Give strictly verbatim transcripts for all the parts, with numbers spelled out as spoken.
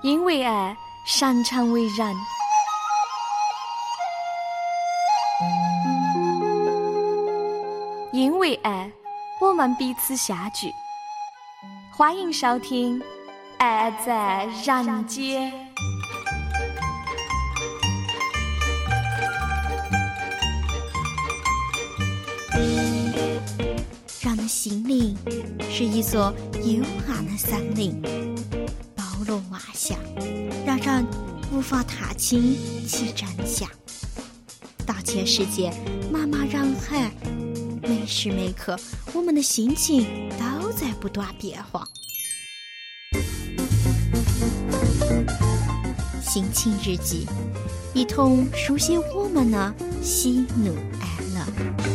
因为爱擅长为人。因为爱，我们彼此相聚。欢迎收听《爱在人间》。 人的心灵是一座幽暗的森林，包罗万象，让人无法踏清其真相。大千世界，茫茫人海，每时每刻，我们的心情都在不断变化。心情日记，一同书写我们的喜怒哀乐。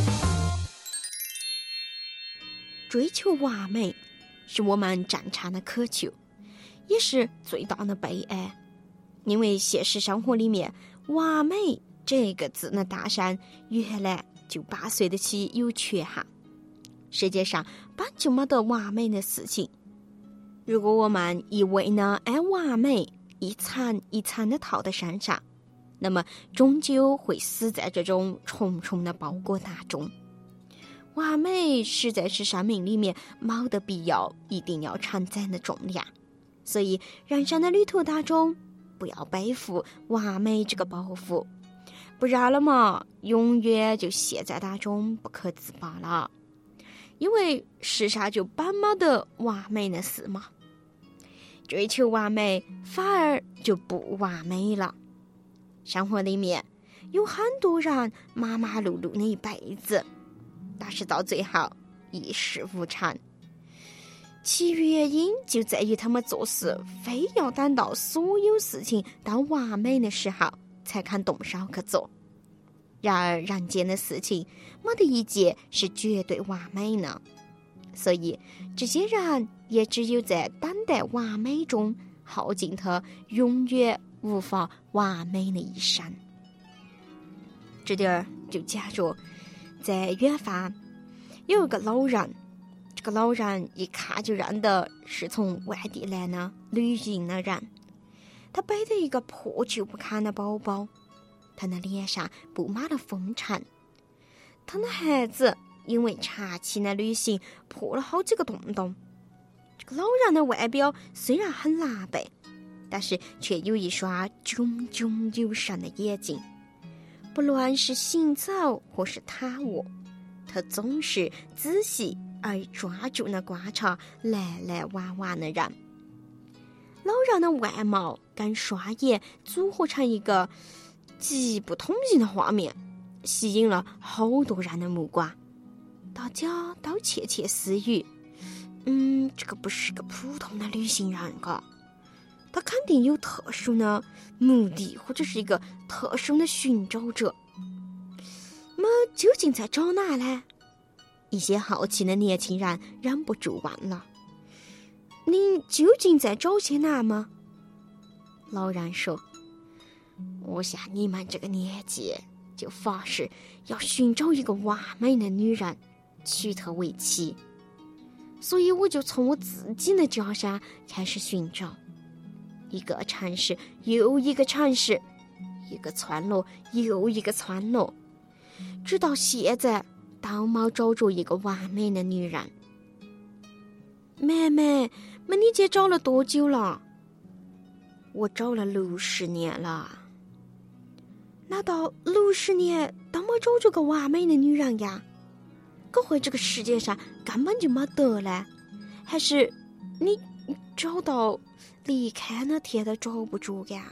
追求完美是我们正常的渴求，也是最大的悲哀。因为现实生活里面，完美这个字的诞生原来就伴随得起有缺憾。世界上本就没得完美的事情，如果我们一味呢按完美一层一层的套在身上，那么终究会死在这种重重的包裹当中。完美实在是生命里面没得必要一定要承担的重量，所以人生的旅途当中，不要背负完美这个包袱，不然了嘛，永远就陷在当中不可自拔了。因为世上就本没得完美的事嘛，追求完美反而就不完美了。生活里面有很多人忙忙碌碌的一辈子，但是到最后一事无成，其原因就在于他们做事非要等到所有事情都完美的时候才肯动手去做。然而人间的事情没得一件是绝对完美的，所以这些人也只有在等待完美中耗尽他永远无法完美的一生。这点就假如在远方有一个老人，这个老人一看就认得是从外地来的旅行的人。他背着一个破旧不堪的包包，他的脸上布满了风尘，他的鞋子因为长期的旅行破了好几个洞洞。这个老人的外表虽然很狼狈，但是却有一双炯炯有神的眼睛。不论是行走或是躺卧，他总是仔细而专注地观察来来往往的人。老人的外貌跟双眼组合成一个极不统一的画面，吸引了好多人的目光。大家都窃窃私语，嗯，这个不是个普通的旅行人嘎，他肯定有特殊的目的，或者是一个特殊的寻找者。那么究竟在找哪呢？一些好奇的年轻人忍不住问了：“您究竟在找些哪吗？”老人说：“我像你们这个年纪，就发誓要寻找一个完美的女人，娶她为妻。所以我就从我自己的家乡开始寻找，一个城市又一个城市，一个村落又一个村落，直到现在都没找着一个完美的女人。”“妹妹，那你姐找了多久了？”“我找了六十年了。”“难道六十年都没找着个完美的女人呀？可会这个世界上根本就没得呢？还是你找到离开那天都找不着呀？”“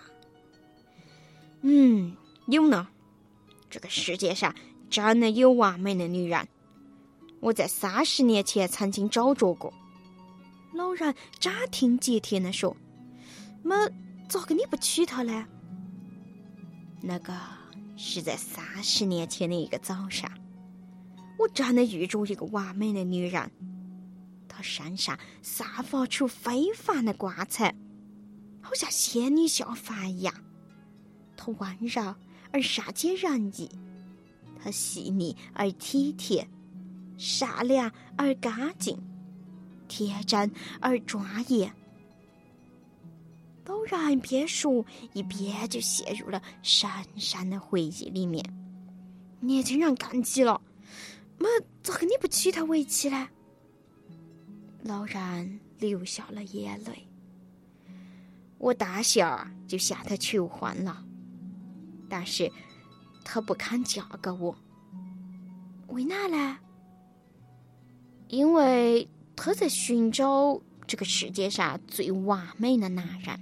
嗯，有呢，这个世界上真的有完美的女人，我在三十年前曾经找着过。”老人斩钉截铁地说：“那咋个你不娶她呢？”“那个是在三十年前的一个早上，我真的遇着一个完美的女人，她身上散发出非凡的光彩，好像仙女下凡一样。她温柔而善解人意，她细腻而体贴，善良而干净，天真而庄严。 老然边说一边就陷入了深深的回忆里面。年轻人干急了，么咋个你不娶她为妻呢？老然流下了眼泪。我大小就向她求婚了，但是她不肯嫁给我。为哪呢？因为她在寻找这个世界上最完美的男人。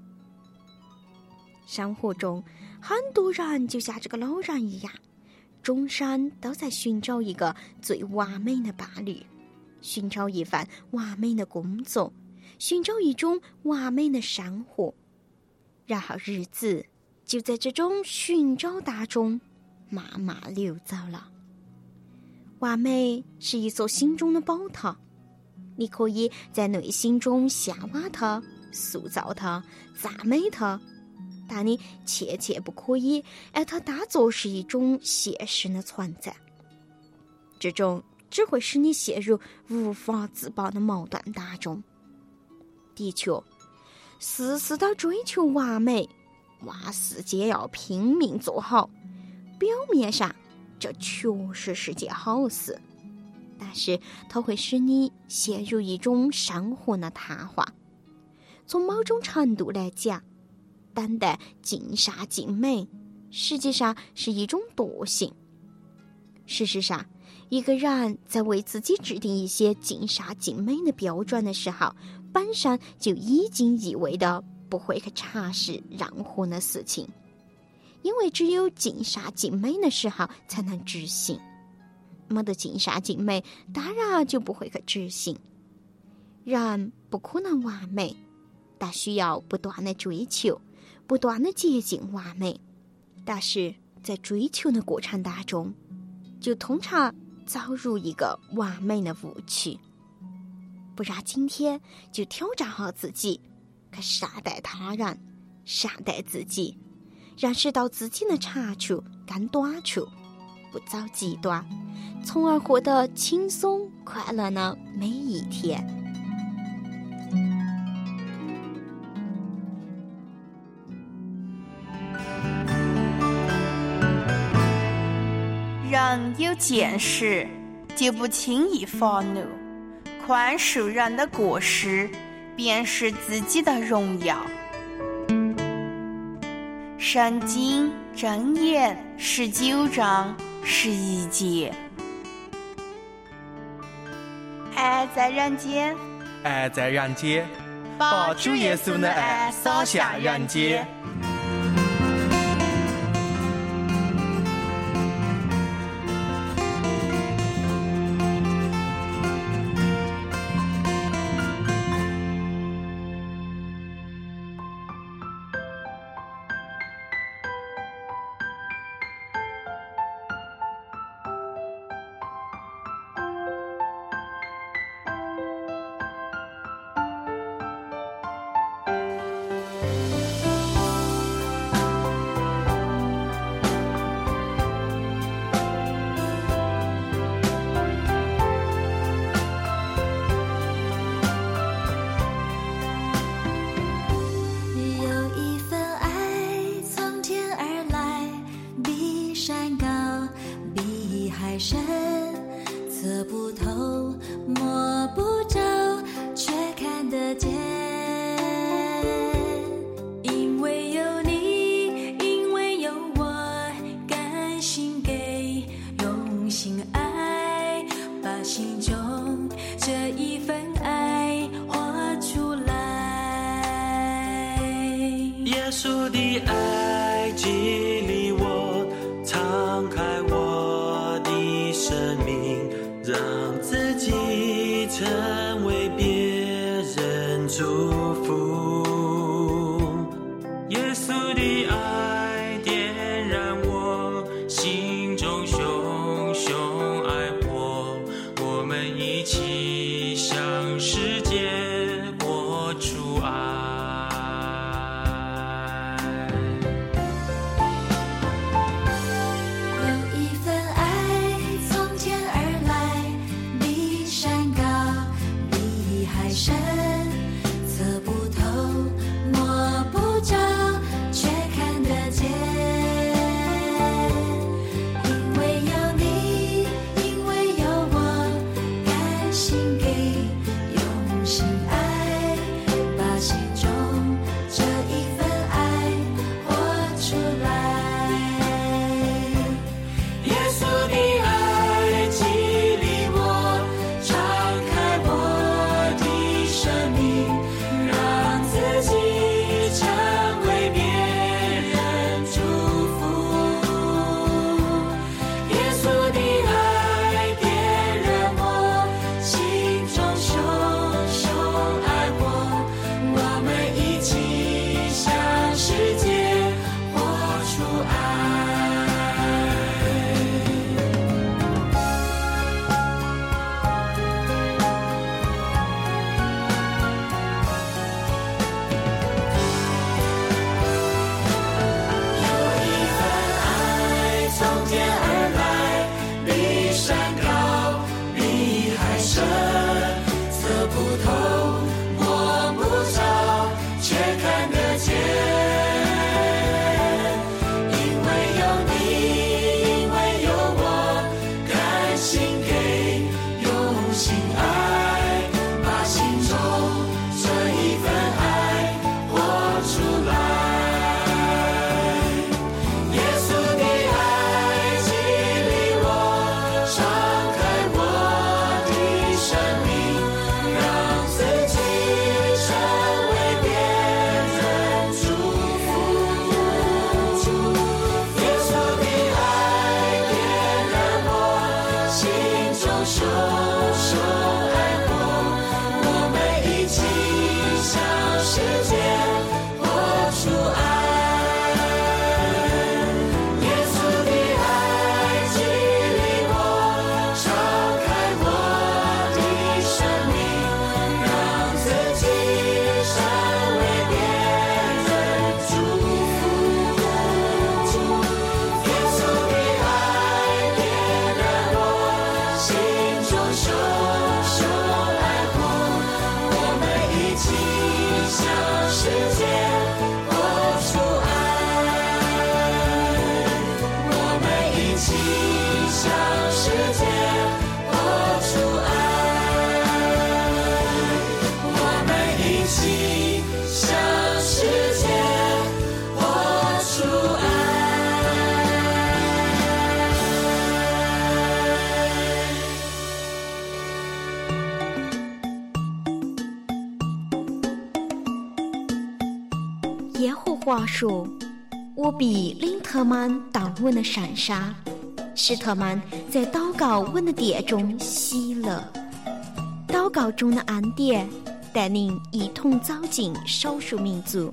生活中很多人就像这个老人一样，终身都在寻找一个最完美的伴侣，寻找一份完美的工作，寻找一种完美的生活，然后日子就在这种寻找当中慢慢流走了。完美是一所心中的宝塔，你可以在内心中向往它，塑造它，赞美它，但你切切不可以把它当作是一种现实的存在，这种只会使你陷入无法自拔的矛盾当中。的确，事事都追求完美，万事皆要拼命做好，表面上这确实是件好事，但是它会使你陷入一种生活的瘫痪。从某种程度来讲，等待尽善尽美实际上是一种惰性。事实上，一个人在为自己制定一些尽善尽美的标准的时候，本身就已经意味着不会去尝试任何的事情，因为只有尽善尽美的时候才能执行，没得尽善尽美，当然就不会去执行。人不可能完美，但需要不断的追求，不断的接近完美，但是在追求的过程当中，就通常走入一个完美的误区。不然今天就挑战好自己，去善待他人，善待自己，认识到自己的长处跟短处，不走极端，从而获得轻松快乐的每一天。 人有见识，就不轻易发怒，宽恕人的过失，便是自己的荣耀。圣经箴言十九章十一节。爱在人间， 爱在人间，把主耶稣的爱洒向人间。 测不透，摸不着，却看得见。因为有你，因为有我，甘心给，用心爱，把心中这一份爱活出来。 耶稣的爱激励我，敞开我的生命，让自己成为别人祝福。耶稣的爱点燃我心中熊熊爱火，我们一起向世界活出爱。 测不透，摸手手爱火，我们一起向世界活出爱，我们一起向世界活出爱，我们一起向世界活出爱。 耶和华说：我必领他们到我的山上，使他们在祷告我的殿中喜乐。祷告中的恩典带领一同走进少数民族。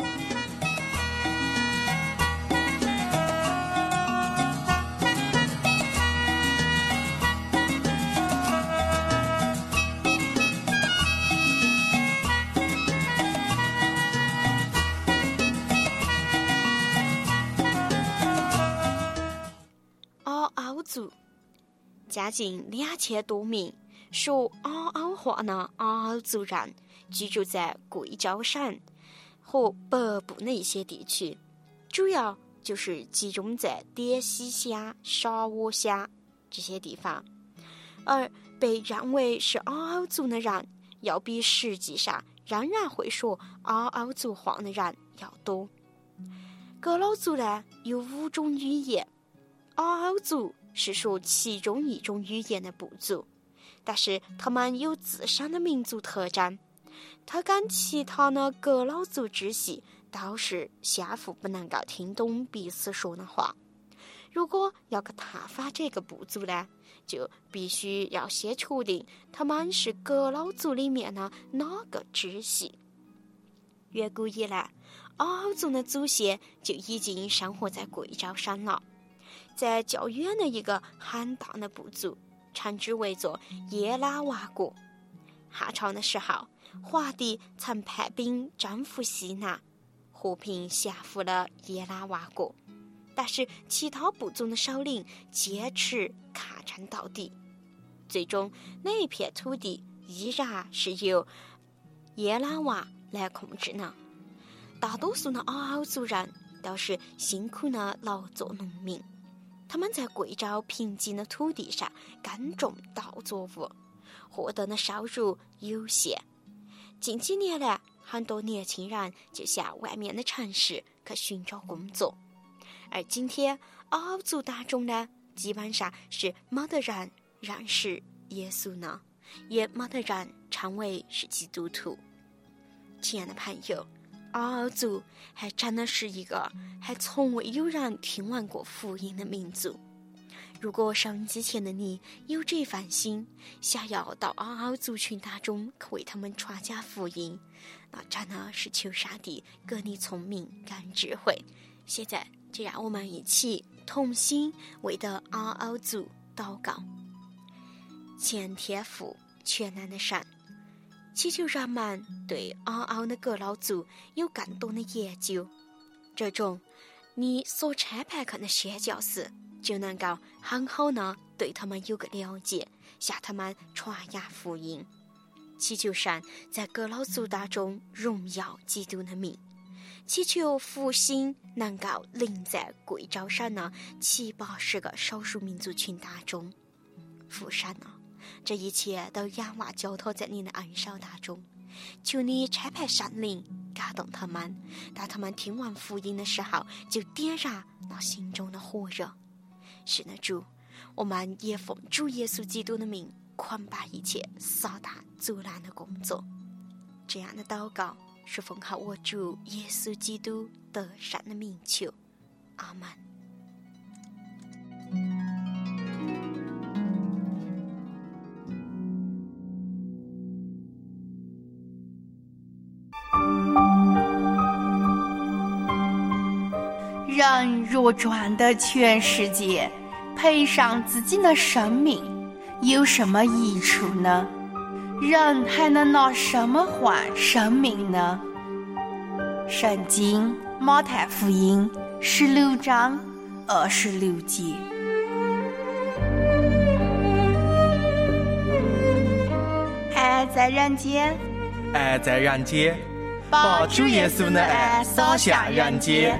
嗷嗷族将近两千多名说嗷嗷话的嗷嗷族人居住在贵州省和北部的一些地区，主要就是集中在滇西乡、沙窝乡这些地方，而被认为是嗷嗷族的人要比实际上仍然会说嗷嗷族话的人要多。仡佬族呢有五种语言，嗷嗷族是说其中一种语言的部族，但是他们有自身的民族特征，它跟其他的仡佬族支系都是相互不能够听懂彼此说的话。如果要去探访这个部族呢，就必须要先确定他们是仡佬族里面的哪个支系。远古以来，嗷嗷族的祖先就已经生活在贵州省了，在较远的一个很大的部族，称之为做耶拉瓦国。汉朝的时候，华帝曾派兵征服西南，和平降服了耶拉瓦国，但是其他部族的首领坚持抗争到底，最终那一片土地依然是由耶拉瓦来控制呢。大多数的嗷嗷族人都是辛苦的劳作农民，他们在贵州贫瘠的土地上耕种稻作物，获得的收入有限。近几年来，很多年轻人就向外面的城市去寻找工作，而今天嗷嗷族当中呢，基本上是没得人认识耶稣呢，也没得人称为是基督徒。亲爱的朋友，嗷嗷族还真的是一个还从未有人听闻过福音的民族。如果收音机前的你有这份心，想要到嗷嗷族群当中为他们传讲福音，那真的是求上帝给你聪明跟智慧。现在就让我们一起同心为的嗷嗷族祷告。前天父全能的神，祈求人们对嗷嗷的仡佬族有更多的研究，这种你所差派去的宣教士就能够很好的对他们有个了解，向他们传扬福音。祈求神在仡佬族当中荣耀基督的名，祈求复兴能够临在贵州省的七八十个少数民族群当中。父神啊，这一切都仰望交托在你的恩手当中，求你差派圣灵感动他们，当他们听完福音的时候就点燃那心中的火热。是的，主，我们也奉主耶稣基督的名捆绑一切撒旦阻拦的工作。这样的祷告是奉靠我主耶稣基督得胜的名求，阿们。 人若赚得全世界，赔上自己的生命，有什么益处呢？人还能拿什么换生命呢？圣经马太福音十六章二十六节。 在人间， 爱在人间，把主耶稣的爱洒向人间。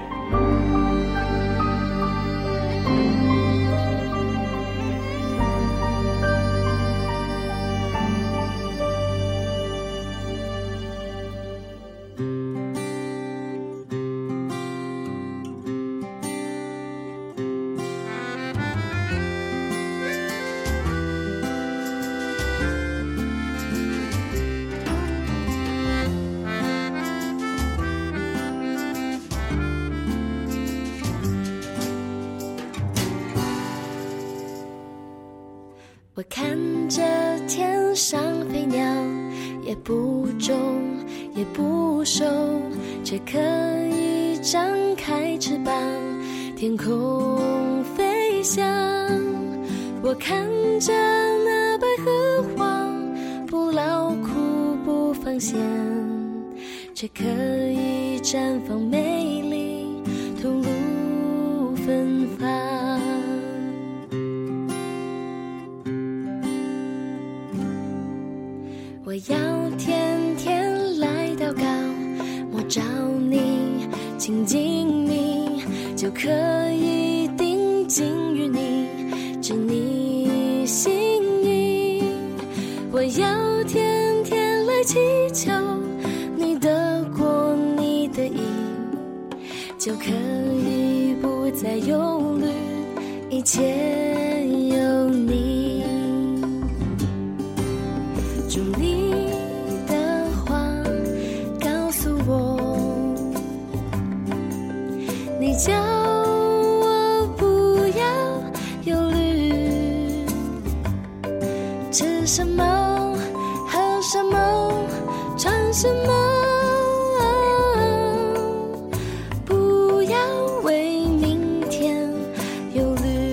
我看着天上飞鸟，也不种也不收，却可以张开翅膀，天空飞翔。我看着那百合花，不劳苦不放闲，却可以绽放美丽，吐露芬芳。我要天天来祷告，摸着你，亲近你，就可以定睛于你，知你心意。我要天天来祈求，你得过你的意，就可以不再忧虑，一切有你。祝你的话告诉我，你叫我不要忧虑，吃什么喝什么穿什么，不要为明天忧虑。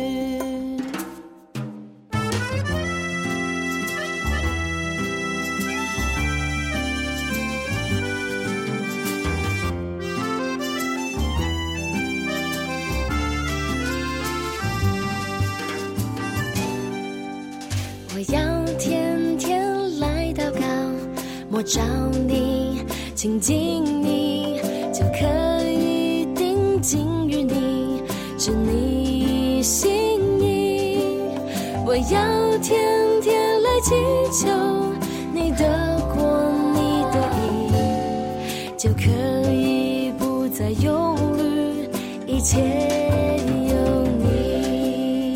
我要天天来祷告，摸着你，亲近你，就可以定睛于你，知你心意。我要天天来祈求，你得过你的意，就可以不再忧虑，一切有你。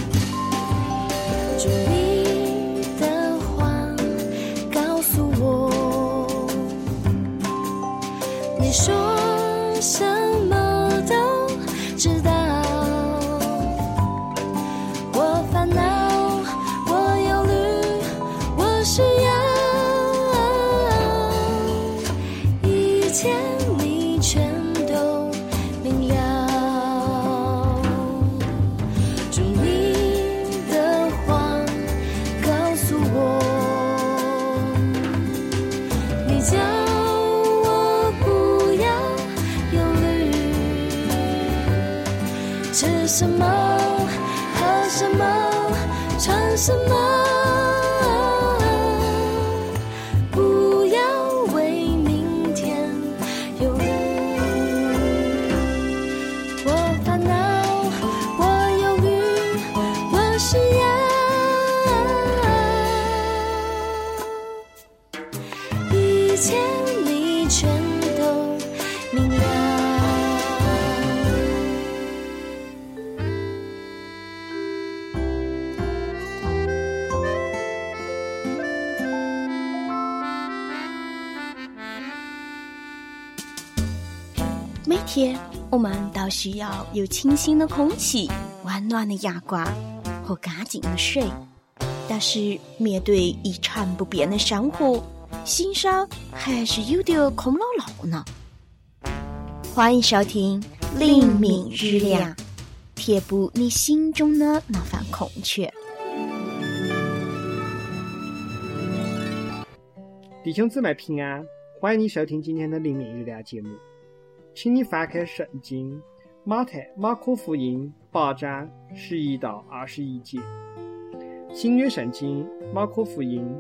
祝你的话告诉我，你说什么都知道。我烦恼，我忧虑，我需要，一切你全都明了。祝你的话告诉我，你叫我不要忧虑，吃什么喝什么穿什么，不要为明天忧虑。我烦恼，我忧虑，我需要，一切你全都明了。 每天我们都需要有清新的空气、温暖的阳光和干净的水，但是面对一成不变的生活，心上还是有点空落落呢。欢迎收听灵敏日亮，填补你心中的那份空缺。 弟兄姊妹平安，欢迎你收听今天的灵敏日亮节目。请你翻开圣经马太马可福音八章十一到二十一节，新约圣经马可福音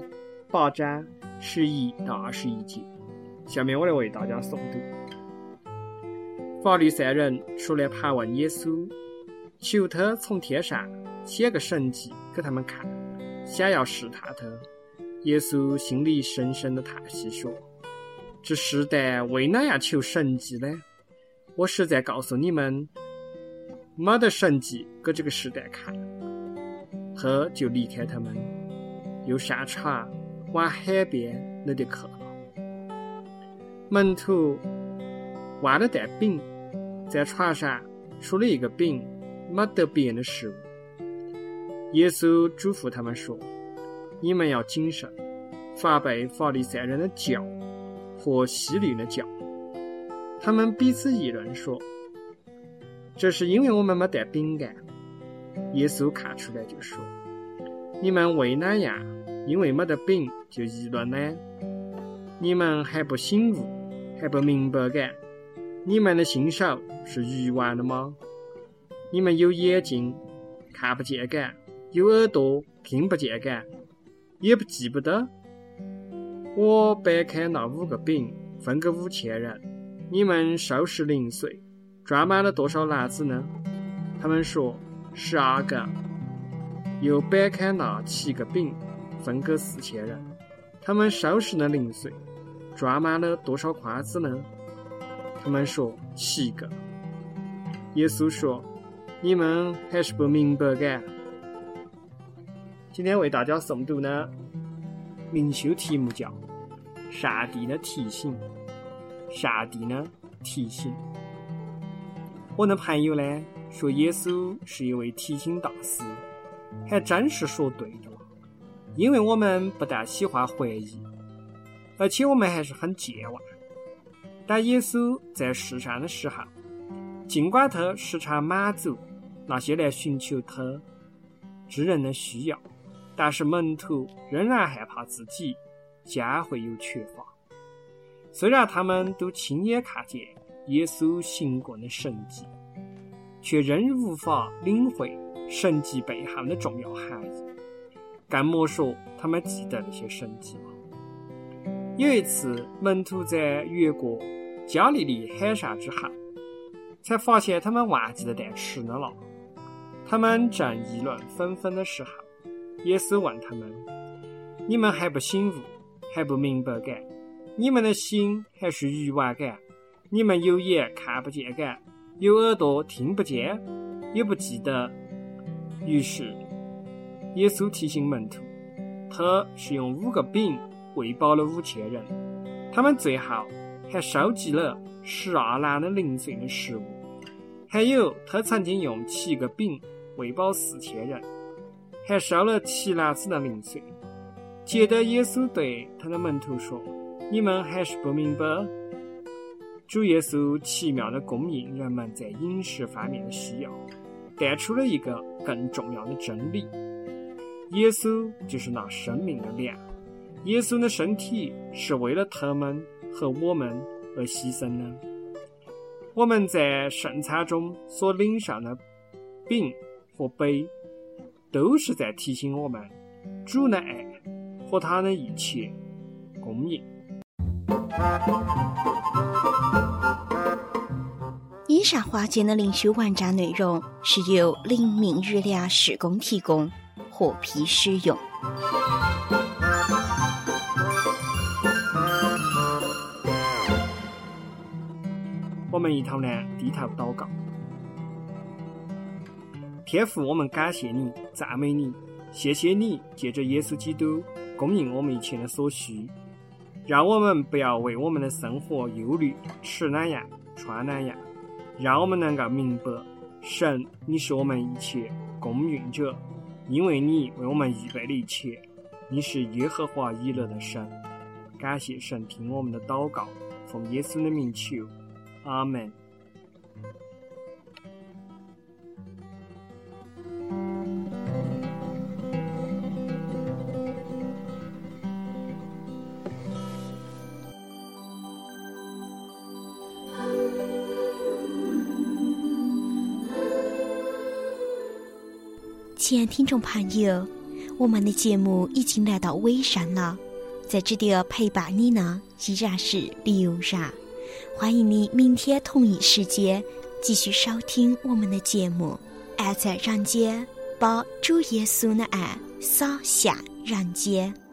八章十一到二十一节。下面我来为大家诵读。法利赛人出来盘问耶稣，求他从天上显个神迹给他们看，想要试探他。耶稣心里深深的叹息说，这世代为哪样求神迹呢？我实在告诉你们，没得神迹给这个时代看。他就离开他们，又上船往海边那里去了。门徒挖了袋饼，在船上除了一个饼，没得别的食物。耶稣嘱咐他们说，你们要谨慎，防备法利赛人的教和希律的教。他们彼此议论说，这是因为我们没得饼干。耶稣看出来就说，你们为哪样因为没得饼就议论呢？你们还不醒悟，还不明白感？你们的心手是愚顽的吗？你们有眼睛看不见感，有耳朵听不见感，也不记不得？我掰开那五个饼分给五千人，你们收拾零碎装满了多少篮子呢？他们说十二个。又掰开那七个饼分给四千人，他们收拾了零碎装满了多少筐子呢？他们说七个。耶稣说，你们还是不明白感？今天为大家诵读呢，灵修题目叫上帝的提醒。上帝的提醒。我的朋友呢说耶稣是一位提醒大师，还真是说对的了。因为我们不但喜欢回忆，而且我们还是很健忘。但耶稣在世上的时候，尽管他时常满足那些来寻求他之人的需要，但是门徒仍然害怕自己将会有缺乏。虽然他们都亲眼看见耶稣行过的神迹，却仍无法领会神迹背后的重要含义，更莫说他们记得那些神迹了。有一次，门徒在越过加利利海上之后，才发现他们忘记了带吃的了。他们正议论纷纷的时候，耶稣问他们，你们还不醒悟，还不明白感？你们的心还是愚顽感？你们有眼看不见感，有耳朵听不见，也不记得。于是耶稣提醒门徒，他是用五个饼喂饱了五千人，他们最后还收集了十二篮的零碎的食物，还有他曾经用七个饼喂饱四千人，还收了七篮子的零碎。接着耶稣对他的门徒说，你们还是不明白？主耶稣奇妙地供应人们在饮食方面的需要，带出了一个更重要的真理，耶稣就是那生命的粮。耶稣的身体是为了他们和我们而牺牲的。我们在圣餐中所领上的饼和杯，都是在提醒我们主的爱和他的一切供应。 以上话件的灵修文章内容是由灵命日粮事工提供，获批使用。 我们一同呢低头祷告。天父，我们感谢你，赞美你，谢谢你借着耶稣基督供应我们一切的所需，让我们不要为我们的生活忧虑，吃哪样穿哪样，让我们能够明白，神，你是我们一切供应者，因为你为我们预备了一切，你是耶和华以勒的神。感谢神听我们的祷告，奉耶稣的名求，阿们。 亲爱听众朋友，我们的节目已经来到尾声了， 在这里陪伴你呢，依然是刘然。欢迎你明天同一时间继续收听我们的节目。爱在人间，把主耶稣的爱洒向人间。